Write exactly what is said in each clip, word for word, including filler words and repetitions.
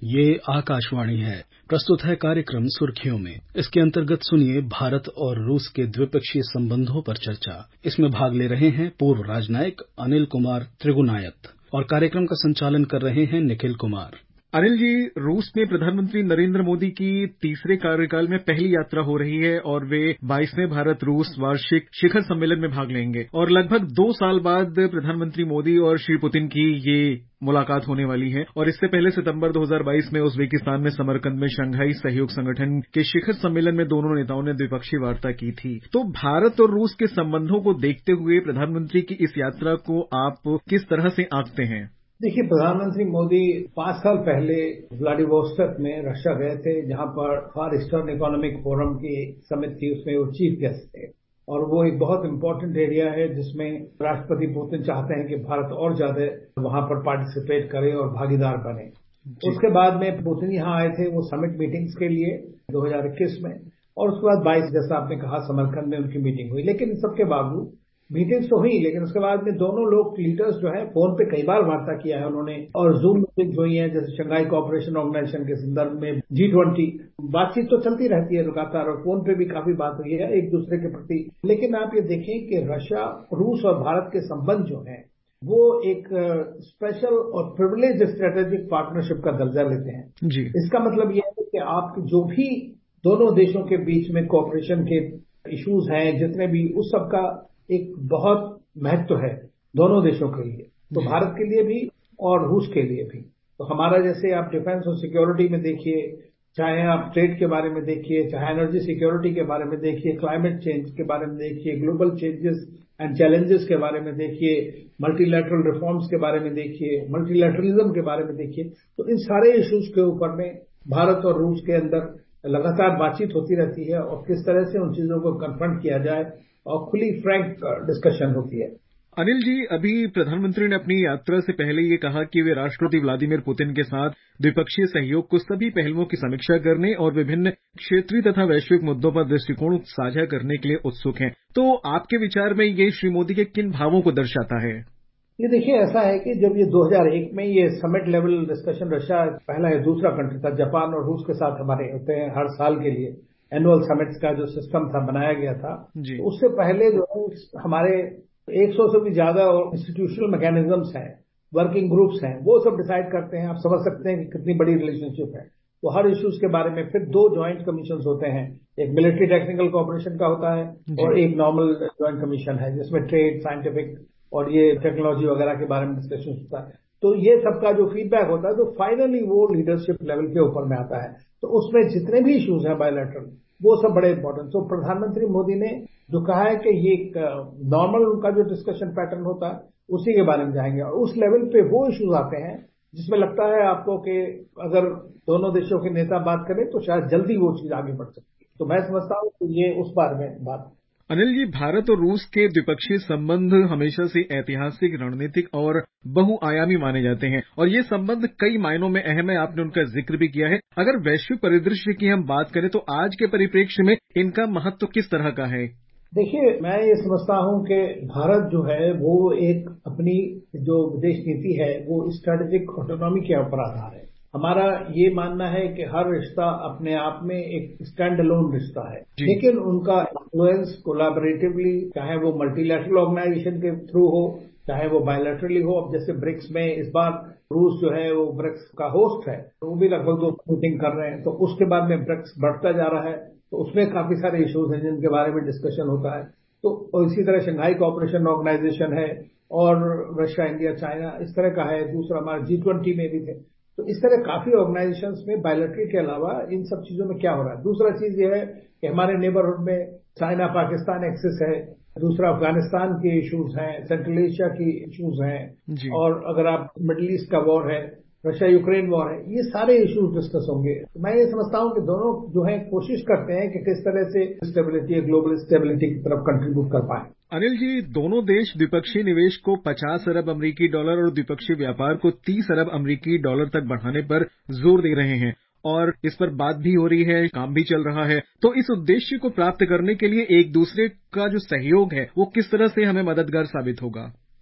ये आकाशवाणी है। प्रस्तुत है कार्यक्रम सुर्खियों में। इसके अंतर्गत सुनिए भारत और रूस के द्विपक्षीय संबंधों पर चर्चा। इसमें भाग ले रहे हैं पूर्व राजनयिक अनिल कुमार त्रिगुनायत और कार्यक्रम का संचालन कर रहे हैं निखिल कुमार। अनिल जी, रूस में प्रधानमंत्री नरेंद्र मोदी की तीसरे कार्यकाल में पहली यात्रा हो रही है और वे बाईसवें भारत रूस वार्षिक शिखर सम्मेलन में भाग लेंगे और लगभग दो साल बाद प्रधानमंत्री मोदी और श्री पुतिन की ये मुलाकात होने वाली है। और इससे पहले सितंबर दो हज़ार बाईस में उज्बेकिस्तान में समरकंद में शंघाई सहयोग संगठन के शिखर सम्मेलन में दोनों नेताओं ने द्विपक्षीय वार्ता की थी। तो भारत और रूस के संबंधों को देखते हुए प्रधानमंत्री की इस यात्रा को आप किस तरह से आंकते हैं? देखिए, प्रधानमंत्री मोदी पांच साल पहले व्लादिवोस्टोक में रशिया गए थे, जहां पर फार ईस्टर्न इकोनॉमिक फोरम की समिट थी, उसमें वो चीफ गेस्ट थे। और वो एक बहुत इम्पोर्टेंट एरिया है जिसमें राष्ट्रपति पुतिन चाहते हैं कि भारत और ज्यादा वहां पर पार्टिसिपेट करे और भागीदार बने। उसके बाद में पुतिन यहाँ आए थे वो समिट मीटिंग्स के लिए दो हज़ार इक्कीस में, और उसके बाद बाईस, जैसा आपने कहा, समरकंद में उनकी मीटिंग हुई। लेकिन इन सबके बावजूद मीटिंग्स तो हुई, लेकिन उसके बाद में दोनों लोग लीडर्स जो है फोन पे कई बार वार्ता किया है उन्होंने, और जूम मीटिंग्स हुई हैं, जैसे शंघाई कोऑपरेशन ऑर्गेनाइजेशन के संदर्भ में, जी ट्वेंटी। बातचीत तो चलती रहती है लगातार, और फोन पे भी काफी बात हुई है एक दूसरे के प्रति। लेकिन आप ये देखें कि रशिया, रूस और भारत के संबंध जो है वो एक स्पेशल और प्रिविलेज स्ट्रेटेजिक पार्टनरशिप का दर्जा लेते हैं जी। इसका मतलब यह है कि आप जो भी दोनों देशों के बीच में कोऑपरेशन के इश्यूज हैं, जितने भी, उस सब का एक बहुत महत्व है दोनों देशों के लिए, तो भारत के लिए भी और रूस के लिए भी। तो हमारा, जैसे आप डिफेंस और सिक्योरिटी में देखिए, चाहे आप ट्रेड के बारे में देखिए, चाहे एनर्जी सिक्योरिटी के बारे में देखिए, क्लाइमेट चेंज के बारे में देखिए, ग्लोबल चेंजेस एंड चैलेंजेस के बारे में देखिए, मल्टीलैटरल रिफॉर्म्स के बारे में देखिए, मल्टीलैटरलिज्म के बारे में देखिए, तो इन सारे इश्यूज के ऊपर में भारत और रूस के अंदर लगातार बातचीत होती रहती है और किस तरह से उन चीजों को कन्फ्रंट किया जाए, और खुली फ्रैंक डिस्कशन होती है। अनिल जी, अभी प्रधानमंत्री ने अपनी यात्रा से पहले ये कहा कि वे राष्ट्रपति व्लादिमीर पुतिन के साथ द्विपक्षीय सहयोग को सभी पहलुओं की समीक्षा करने और विभिन्न क्षेत्रीय तथा वैश्विक मुद्दों पर दृष्टिकोण साझा करने के लिए उत्सुक हैं। तो आपके विचार में ये श्री मोदी के किन भावों को दर्शाता है? ये देखिए, ऐसा है कि जब ये दो हज़ार एक में ये समिट लेवल डिस्कशन, रशिया पहला या दूसरा कंट्री था, जापान और रूस के साथ हमारे होते हैं हर साल के लिए, एनुअल समिट्स का जो सिस्टम था बनाया गया था, तो उससे पहले जो है हमारे सौ से भी ज्यादा इंस्टीट्यूशनल मैकेनिज्म्स हैं, वर्किंग ग्रुप्स हैं, वो सब डिसाइड करते हैं। आप समझ सकते हैं कि कितनी बड़ी रिलेशनशिप है। वो हर इश्यूज के बारे में फिर दो ज्वाइंट कमीशन होते हैं, एक मिलिट्री टेक्निकल कोऑपरेशन का होता है और एक नॉर्मल ज्वाइंट कमीशन है जिसमें ट्रेड, साइंटिफिक और ये टेक्नोलॉजी वगैरह के बारे में डिस्कशन होता है। तो ये सबका जो फीडबैक होता है, तो फाइनली वो लीडरशिप लेवल के ऊपर में आता है। तो उसमें जितने भी इश्यूज हैं बायलैटरल, वो सब बड़े इंपॉर्टेंट। तो प्रधानमंत्री मोदी ने जो कहा है कि ये नॉर्मल उनका जो डिस्कशन पैटर्न होता है उसी के बारे में जाएंगे, और उस लेवल पे वो इश्यूज आते हैं जिसमें लगता है आपको कि अगर दोनों देशों के नेता बात करें तो शायद जल्दी वो चीज आगे बढ़ सकती है। तो मैं समझता हूं कि ये उस बारे में बात। अनिल जी, भारत और रूस के द्विपक्षीय संबंध हमेशा से ऐतिहासिक, रणनीतिक और बहुआयामी माने जाते हैं और ये संबंध कई मायनों में अहम है। आपने उनका जिक्र भी किया है। अगर वैश्विक परिदृश्य की हम बात करें तो आज के परिप्रेक्ष्य में इनका महत्व किस तरह का है? देखिए, मैं ये समझता हूं कि भारत जो है वो एक अपनी जो विदेश नीति है वो स्ट्रेटेजिक ऑटोनॉमी के ऊपर आधार है। हमारा ये मानना है कि हर रिश्ता अपने आप में एक स्टैंड अलोन रिश्ता है, लेकिन उनका इन्फ्लुएंस कोलैबोरेटिवली, चाहे वो मल्टीलैटरल ऑर्गेनाइजेशन के थ्रू हो, चाहे वो बायलैटरली हो। अब जैसे ब्रिक्स में इस बार रूस जो है वो ब्रिक्स का होस्ट है, तो वो भी लगभग दो मीटिंग कर रहे हैं। तो उसके बाद में ब्रिक्स बढ़ता जा रहा है, तो उसमें काफी सारे इश्यूज हैं जिनके बारे में डिस्कशन होता है। तो इसी तरह शंघाई कोऑपरेशन ऑर्गेनाइजेशन है और रशिया, इंडिया, चाइना इस तरह का है। दूसरा हमारा जी ट्वेंटी में भी थे। तो इस तरह काफी ऑर्गेनाइजेशंस में बायलैटरल के अलावा इन सब चीजों में क्या हो रहा है। दूसरा चीज ये है कि हमारे नेबरहुड में चाइना पाकिस्तान एक्सिस है, दूसरा अफगानिस्तान के इश्यूज हैं, सेंट्रल एशिया की इश्यूज हैं, और अगर आप मिडिल ईस्ट का वॉर है, रशिया यूक्रेन वॉर है, ये सारे इश्यूज डिस्कस होंगे। मैं ये समझता हूं कि दोनों जो है कोशिश करते हैं कि किस तरह से स्टेबिलिटी, ग्लोबल स्टेबिलिटी की तरफ कंट्रीब्यूट कर पाए। अनिल जी, दोनों देश द्विपक्षीय निवेश को पचास अरब अमरीकी डॉलर और द्विपक्षीय व्यापार को तीस अरब अमरीकी डॉलर तक बढ़ाने पर जोर दे रहे हैं और इस पर बात भी हो रही है, काम भी चल रहा है। तो इस उद्देश्य को प्राप्त करने के लिए एक दूसरे का जो सहयोग है वो किस तरह से हमें मददगार साबित होगा?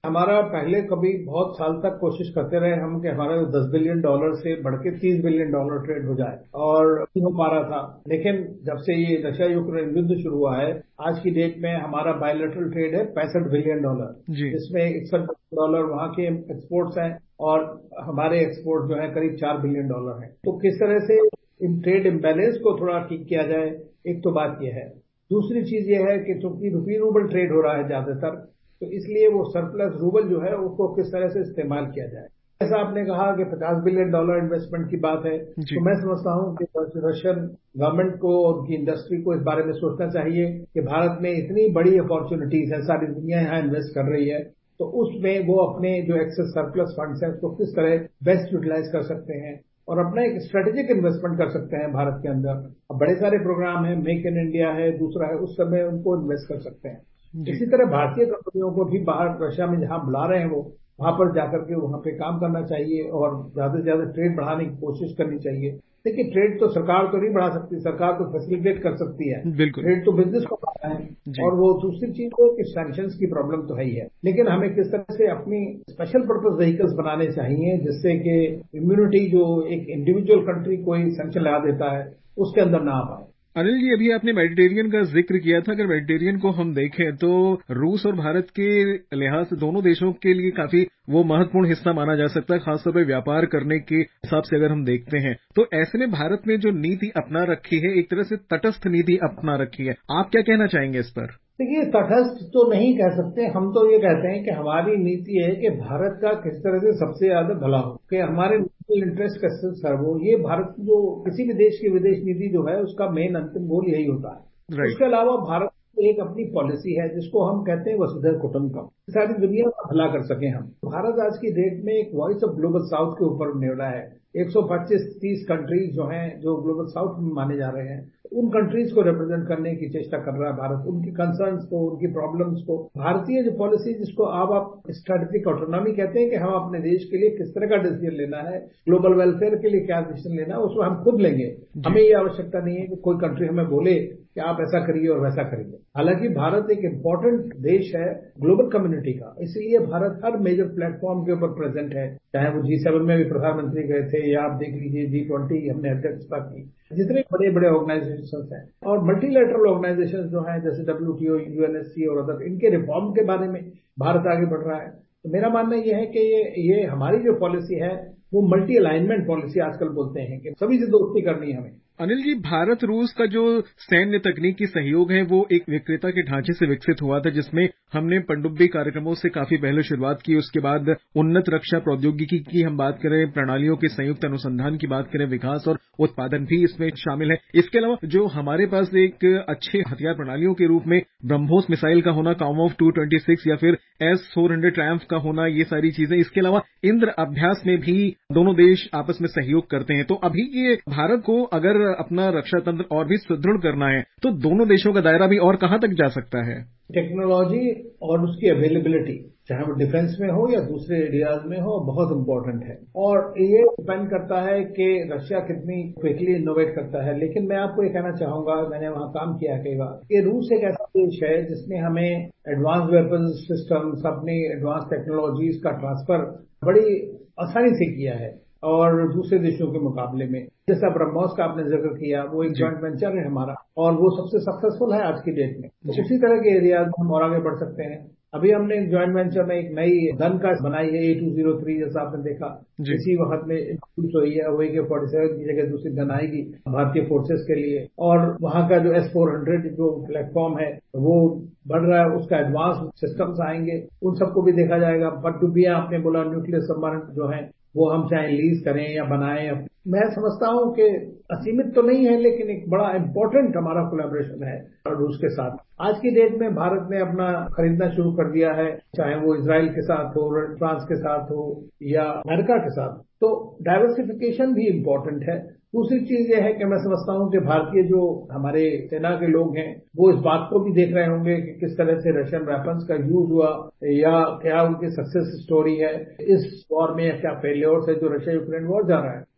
हमारा पहले कभी बहुत साल तक कोशिश करते रहे हम कि हमारा दस बिलियन डॉलर से बढ़ के तीस बिलियन डॉलर ट्रेड हो जाए और नहीं हो पा रहा था। लेकिन जब से ये रशिया यूक्रेन युद्ध शुरू हुआ है, आज की डेट में हमारा बायलैटरल ट्रेड है पैंसठ बिलियन डॉलर, जिसमें इकसठ डॉलर वहां के एक्सपोर्ट्स हैं और हमारे एक्सपोर्ट जो है करीब चार बिलियन डॉलर हैं। तो किस तरह से इन ट्रेड इम्बैलेंस को थोड़ा ठीक किया जाए, एक तो बात यह है। दूसरी चीज ये है कि चूंकि रुपी रूबल ट्रेड हो रहा है ज्यादातर, तो इसलिए वो सरप्लस रूबल जो है उसको किस तरह से इस्तेमाल किया जाए। जैसा आपने कहा कि पचास बिलियन डॉलर इन्वेस्टमेंट की बात है, तो मैं समझता हूं कि रशियन गवर्नमेंट को और उनकी इंडस्ट्री को इस बारे में सोचना चाहिए कि भारत में इतनी बड़ी अपॉर्चुनिटीज है, सारी दुनिया यहाँ इन्वेस्ट कर रही है, तो उसमें वो अपने जो एक्सेस सरप्लस फंड्स हैं उसको किस तरह बेस्ट यूटिलाइज कर सकते हैं और अपना एक स्ट्रेटेजिक इन्वेस्टमेंट कर सकते हैं भारत के अंदर। अब बड़े सारे प्रोग्राम हैं, मेक इन इंडिया है, दूसरा है, उस समय उनको इन्वेस्ट कर सकते हैं। इसी तरह भारतीय कंपनियों को भी बाहर रशिया में जहां बुला रहे हैं वो वहां पर जाकर के वहां पे काम करना चाहिए और ज्यादा से ज्यादा ट्रेड बढ़ाने की कोशिश करनी चाहिए। देखिए, ट्रेड तो सरकार तो नहीं बढ़ा सकती, सरकार तो फैसिलिटेट कर सकती है, ट्रेड तो बिजनेस को बढ़ाना है। और वो दूसरी चीज है कि सैंक्शंस की प्रॉब्लम तो है ही है, लेकिन हमें किस तरह से अपनी स्पेशल पर्पज व्हीकल्स बनाने चाहिए जिससे कि इम्यूनिटी जो एक इंडिविजुअल कंट्री कोई सैंक्शन लगा देता है उसके अंदर ना आ पाए। अनिल जी, अभी आपने मेडिटेरियन का जिक्र किया था। अगर मेडिटेरियन को हम देखें तो रूस और भारत के लिहाज से दोनों देशों के लिए काफी वो महत्वपूर्ण हिस्सा माना जा सकता है, खासतौर पर व्यापार करने के हिसाब से अगर हम देखते हैं। तो ऐसे में भारत ने जो नीति अपना रखी है, एक तरह से तटस्थ नीति अपना रखी है, आप क्या कहना चाहेंगे इस पर? देखिए, तटस्थ तो नहीं कह सकते, हम तो ये कहते हैं कि हमारी नीति है कि भारत का किस तरह से सबसे ज्यादा भला हो, कि हमारे नेशनल इंटरेस्ट कैसे सर्व हो। ये भारत जो किसी भी देश की विदेश नीति जो है उसका मेन अंतिम गोल यही होता है। उसके अलावा भारत की एक अपनी पॉलिसी है जिसको हम कहते हैं वसुधैव कुटुंबकम, सारी दुनिया का भला कर सके हम। भारत आज की डेट में एक वॉइस ऑफ ग्लोबल साउथ के ऊपर निवड़ा है। एक सौ पच्चीस तीस कंट्रीज जो हैं जो ग्लोबल साउथ में माने जा रहे हैं, उन कंट्रीज को रिप्रेजेंट करने की चेष्टा कर रहा है भारत, उनकी कंसर्न्स को, उनकी प्रॉब्लम्स को। भारतीय जो पॉलिसी जिसको आप आप स्ट्रेटेजिक ऑटोनॉमी कहते हैं कि हम अपने देश के लिए किस तरह का डिसीजन लेना है, ग्लोबल वेलफेयर के लिए क्या डिसीजन लेना है, उसको हम खुद लेंगे। हमें ये आवश्यकता नहीं है कि कोई कंट्री हमें बोले कि आप ऐसा करिए और वैसा करिए। हालांकि भारत एक इम्पोर्टेंट देश है ग्लोबल कम्युनिटी का, इसलिए भारत हर मेजर प्लेटफॉर्म के ऊपर प्रेजेंट है। चाहे वो जी सेवन में भी प्रधानमंत्री गए थे या आप देख लीजिए जी ट्वेंटी हमने अध्यक्षता की, जितने बड़े बड़े ऑर्गेनाइजेशन हैं और मल्टीलैटरल ऑर्गेनाइजेशन जो हैं जैसे डब्ल्यूटीओ, यूएनएससी और अदर, इनके रिफॉर्म के बारे में भारत आगे बढ़ रहा है। तो मेरा मानना यह है कि ये ये हमारी जो पॉलिसी है वो मल्टी अलाइनमेंट पॉलिसी आजकल बोलते हैं कि सभी से दोस्ती करनी है हमें। अनिल जी, भारत रूस का जो सैन्य तकनीकी सहयोग है वो एक विक्रेता के ढांचे से विकसित हुआ था, जिसमें हमने पनडुब्बी कार्यक्रमों से काफी पहले शुरुआत की। उसके बाद उन्नत रक्षा प्रौद्योगिकी की हम बात करें, प्रणालियों के संयुक्त अनुसंधान की बात करें, विकास और उत्पादन भी इसमें शामिल है। इसके अलावा जो हमारे पास एक अच्छे हथियार प्रणालियों के रूप में ब्रह्मोस मिसाइल का होना, कामोव टू ट्वेंटी सिक्स या फिर एस फोर हंड्रेड ट्रायम्फ का होना, ये सारी चीजें। इसके अलावा इंद्र अभ्यास में भी दोनों देश आपस में सहयोग करते हैं। तो अभी ये भारत को अगर अपना रक्षा तंत्र और भी सुदृढ़ करना है तो दोनों देशों का दायरा भी और कहां तक जा सकता है? टेक्नोलॉजी और उसकी अवेलेबिलिटी, चाहे वो डिफेंस में हो या दूसरे एरियाज में हो, बहुत इंपॉर्टेंट है और ये डिपेंड करता है कि रशिया कितनी क्विकली इनोवेट करता है। लेकिन मैं आपको ये कहना चाहूंगा, मैंने वहां काम किया कई बार, कि रूस एक ऐसा देश है जिसने हमें एडवांस वेपन सिस्टम्स, अपनी एडवांस टेक्नोलॉजीज का ट्रांसफर बड़ी आसानी से किया है और दूसरे देशों के मुकाबले में। जैसा ब्रह्मोस का आपने जिक्र किया, वो एक जॉइंट वेंचर है हमारा और वो सबसे सक्सेसफुल है आज की डेट में। तो उसी तरह के एरियाज में हम और आगे बढ़ सकते हैं। अभी हमने एक जॉइंट वेंचर में एक नई गन का बनाई है, ए टू जीरो थ्री, जैसा आपने देखा इसी वक्त में इंट्रोड्यूस हुई है। वो ए के फोर्टी सेवन की जगह दूसरी गन आएगी भारतीय फोर्सेस के लिए। और वहां का जो एस फोर हंड्रेड जो प्लेटफॉर्म है वो बढ़ रहा है, उसका एडवांस सिस्टम्स आएंगे, उन सबको भी देखा जाएगा। पनडुब्बियां आपने बोला, न्यूक्लियर सबमरीन जो है वो हम चाहे लीज करें या बनाएं, मैं समझता हूं कि असीमित तो नहीं है लेकिन एक बड़ा इंपॉर्टेंट हमारा कोलैबोरेशन है रूस के साथ। आज की डेट में भारत ने अपना खरीदना शुरू कर दिया है, चाहे वो इजराइल के साथ हो, फ्रांस के साथ हो या अमेरिका के साथ। तो डाइवर्सिफिकेशन भी इम्पोर्टेंट है। दूसरी चीज ये है कि मैं समझता हूं कि भारतीय जो हमारे सेना के लोग हैं वो इस बात को भी देख रहे होंगे कि किस तरह से रशियन वेपन्स का यूज हुआ या क्या उनकी सक्सेस स्टोरी है इस वॉर में, या क्या फेलियर्स है जो रशिया यूक्रेन वॉर जा रहा है।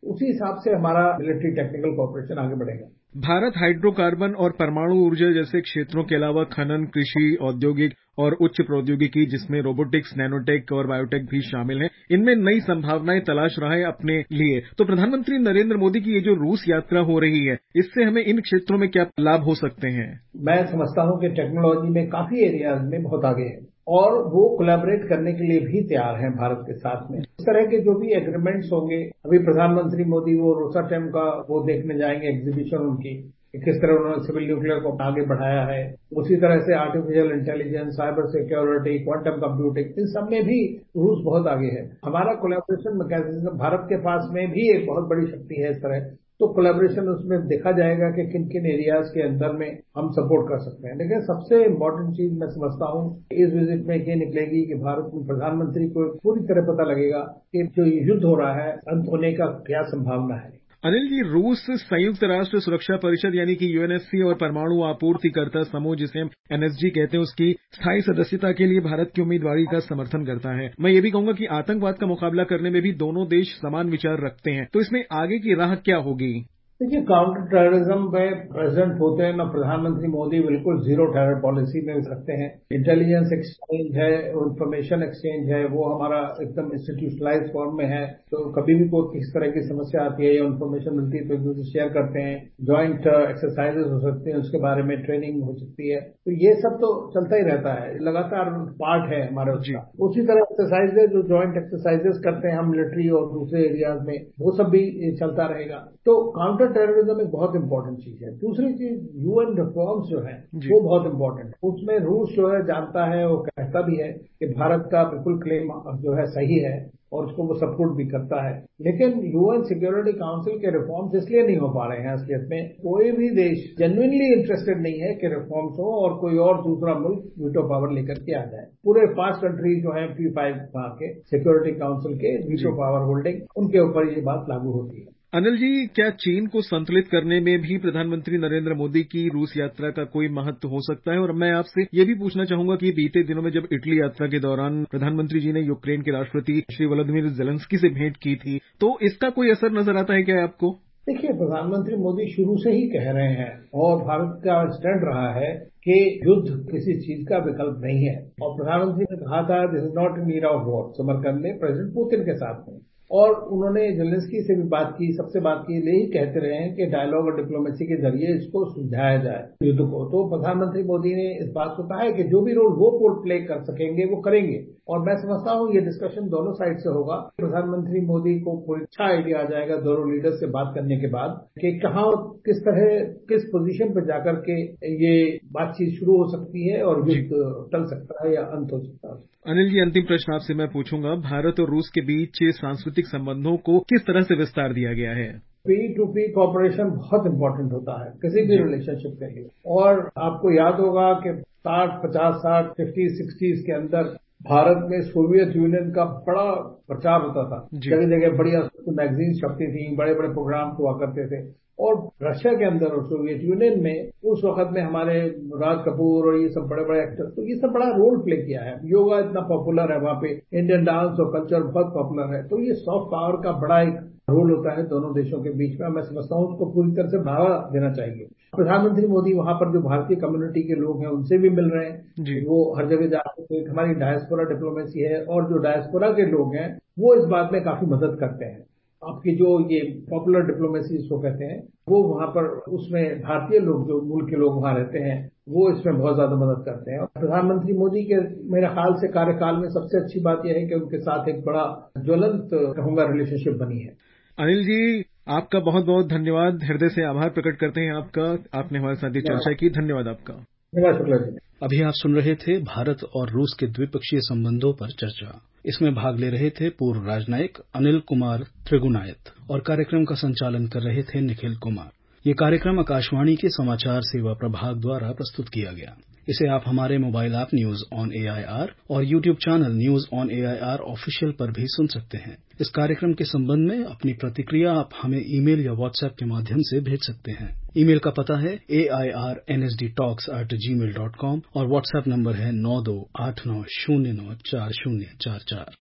उसी हिसाब से हमारा मिलिट्री टेक्निकल कोऑपरेशन आगे बढ़ेगा। भारत हाइड्रोकार्बन और परमाणु ऊर्जा जैसे क्षेत्रों के अलावा खनन, कृषि, औद्योगिक और उच्च प्रौद्योगिकी जिसमें रोबोटिक्स, नैनोटेक और बायोटेक भी शामिल हैं, इनमें नई संभावनाएं तलाश रहा है अपने लिए। तो प्रधानमंत्री नरेंद्र मोदी की ये जो रूस यात्रा हो रही है, इससे हमें इन क्षेत्रों में क्या लाभ हो सकते हैं? मैं समझता हूं कि टेक्नोलॉजी में काफी एरियाज में बहुत आगे है और वो कोलैबोरेट करने के लिए भी तैयार हैं भारत के साथ में। इस तरह के जो भी एग्रीमेंट्स होंगे, अभी प्रधानमंत्री मोदी वो रोसाटेम का वो देखने जाएंगे एग्जीबिशन उनकी, किस तरह उन्होंने सिविल न्यूक्लियर को आगे बढ़ाया है। उसी तरह से artificial intelligence, cyber security, quantum computing, इन सब में भी रूस बहुत आगे है। हमारा कोलैबोरेशन मैकेनिज्म भारत के पास में भी एक बहुत बड़ी शक्ति है इस तरह, तो कोलैबोरेशन उसमें देखा जाएगा कि किन किन एरियाज के अंदर में हम सपोर्ट कर सकते हैं। लेकिन सबसे इम्पोर्टेंट चीज मैं समझता हूं इस विजिट में ये निकलेगी कि भारत में प्रधानमंत्री को पूरी तरह पता लगेगा कि जो युद्ध हो रहा है अंत होने का क्या संभावना है। अनिल जी, रूस संयुक्त राष्ट्र सुरक्षा परिषद यानी कि यूएनएससी और परमाणु आपूर्तिकर्ता समूह जिसे हम एनएसजी कहते हैं, उसकी स्थायी सदस्यता के लिए भारत की उम्मीदवारी का समर्थन करता है। मैं ये भी कहूंगा कि आतंकवाद का मुकाबला करने में भी दोनों देश समान विचार रखते हैं, तो इसमें आगे की राह क्या होगी? देखिए, काउंटर टेररिज्म में प्रेसिडेंट होते हैं ना प्रधानमंत्री मोदी बिल्कुल जीरो टेरर पॉलिसी में रखते हैं। इंटेलिजेंस एक्सचेंज है, इंफॉर्मेशन एक्सचेंज है, वो हमारा एकदम इंस्टीट्यूशनलाइज फॉर्म में है। तो कभी भी कोई किस तरह की समस्या आती है या इन्फॉर्मेशन मिलती है तो एक दूसरे शेयर करते हैं। ज्वाइंट एक्सरसाइजेज हो सकते हैं, उसके बारे में ट्रेनिंग हो सकती है। तो ये सब तो चलता ही रहता है, लगातार पार्ट है हमारे उसका। उसी तरह एक्सरसाइजेज जो ज्वाइंट एक्सरसाइजेज करते हैं हम मिलिट्री और दूसरे एरियाज में, वो सब भी चलता रहेगा। तो काउंटर टेररिज्म एक बहुत इंपॉर्टेंट चीज है। दूसरी चीज यूएन रिफॉर्म्स जो है वो बहुत इंपॉर्टेंट है। उसमें रूस जो है जानता है, वो कहता भी है कि भारत का बिल्कुल क्लेम जो है सही है और उसको वो सपोर्ट भी करता है। लेकिन यूएन सिक्योरिटी काउंसिल के रिफॉर्म्स इसलिए नहीं हो पा रहे हैं। असलियत में कोई भी देश जेन्युइनली इंटरेस्टेड नहीं है कि रिफॉर्म्स हो और कोई और दूसरा मुल्क वीटो पावर लेकर के आ जाए। पूरे पांच कंट्री जो है पी फाइव वहां के सिक्योरिटी काउंसिल के वीटो पावर होल्डिंग, उनके ऊपर ये बात लागू होती है। अनिल जी, क्या चीन को संतुलित करने में भी प्रधानमंत्री नरेंद्र मोदी की रूस यात्रा का कोई महत्व हो सकता है? और मैं आपसे ये भी पूछना चाहूंगा कि बीते दिनों में जब इटली यात्रा के दौरान प्रधानमंत्री जी ने यूक्रेन के राष्ट्रपति श्री व्लादिमीर ज़ेलेंस्की से भेंट की थी, तो इसका कोई असर नजर आता है क्या आपको? देखिए, प्रधानमंत्री मोदी शुरू से ही कह रहे हैं और भारत का स्टैंड रहा है कि युद्ध किसी चीज का विकल्प नहीं है। और प्रधानमंत्री ने कहा था this is not an era of war Samarkand में प्रेसिडेंट पुतिन के साथ में। और उन्होंने ज़ेलेंस्की से भी बात की, सबसे बात की, यही कहते रहे हैं कि डायलॉग और डिप्लोमेसी के जरिए इसको सुलझाया जाए युद्ध को। तो प्रधानमंत्री मोदी ने इस बात को कहा है कि जो भी रोल वो पोल प्ले कर सकेंगे वो करेंगे। और मैं समझता हूं ये डिस्कशन दोनों साइड से होगा। प्रधानमंत्री मोदी को कोई अच्छा आइडिया आ जाएगा दोनों लीडर से बात करने के बाद कि कहां किस तरह किस पोजीशन पर जाकर के ये बातचीत शुरू हो सकती है और युद्ध टल सकता है या अंत हो सकता है। अनिल जी, अंतिम प्रश्न आपसे मैं पूछूंगा, भारत और रूस के बीच सांस्कृतिक संबंधों को किस तरह से विस्तार दिया गया है? पी टू पी कॉपरेशन बहुत इंपॉर्टेंट होता है किसी भी रिलेशनशिप के लिए। और आपको याद होगा कि साठ पचास साठ फिफ्टी सिक्सटीज के अंदर भारत में सोवियत यूनियन का बड़ा प्रचार होता था। जगह जगह बढ़िया मैगजीन छपती थी, बड़े बड़े प्रोग्राम हुआ करते थे। और रशिया के अंदर और सोवियत यूनियन में उस वक्त में हमारे राज कपूर और ये सब बड़े बड़े एक्टर, तो ये सब बड़ा रोल प्ले किया है। योगा इतना पॉपुलर है वहां पे, इंडियन डांस और कल्चर बहुत पॉपुलर है। तो ये सॉफ्ट पावर का बड़ा एक रोल होता है दोनों देशों के बीच में। मैं समझता हूं उसको पूरी तरह से बढ़ावा देना चाहिए। प्रधानमंत्री मोदी वहां पर जो भारतीय कम्युनिटी के लोग हैं उनसे भी मिल रहे हैं। वो हर जगह जाकर एक हमारी डायस्पोरा डिप्लोमेसी है और जो डायस्पोरा के लोग हैं वो इस बात में काफी मदद करते हैं। आपकी जो ये पॉपुलर डिप्लोमेसी इसको कहते हैं, वो वहां पर उसमें भारतीय लोग जो मूल के लोग वहां रहते हैं वो इसमें बहुत ज्यादा मदद करते हैं। और प्रधानमंत्री मोदी के मेरे ख्याल से कार्यकाल में सबसे अच्छी बात यह है कि उनके साथ एक बड़ा ज्वलंत कहूंगा रिलेशनशिप बनी है। अनिल जी, आपका बहुत बहुत धन्यवाद। हृदय से आभार प्रकट करते हैं आपका, आपने हमारे साथ ये चर्चा की। धन्यवाद आपका। धन्यवाद शुक्ला जी। अभी आप सुन रहे थे भारत और रूस के द्विपक्षीय संबंधों पर चर्चा। इसमें भाग ले रहे थे पूर्व राजनयिक अनिल कुमार त्रिगुनायत और कार्यक्रम का संचालन कर रहे थे निखिल कुमार। ये कार्यक्रम आकाशवाणी के समाचार सेवा प्रभाग द्वारा प्रस्तुत किया गया। इसे आप हमारे mobile app news on AIR और YouTube channel news on AIR official पर भी सुन सकते हैं। इस कार्यक्रम के संबंध में अपनी प्रतिक्रिया आप हमें ईमेल या व्हाट्सएप के माध्यम से भेज सकते हैं। ईमेल का पता है A I R N S D talks at Gmail dot com और व्हाट्सएप नंबर है नौ दो आठ नौ शून्य नौ चार शून्य चार चार।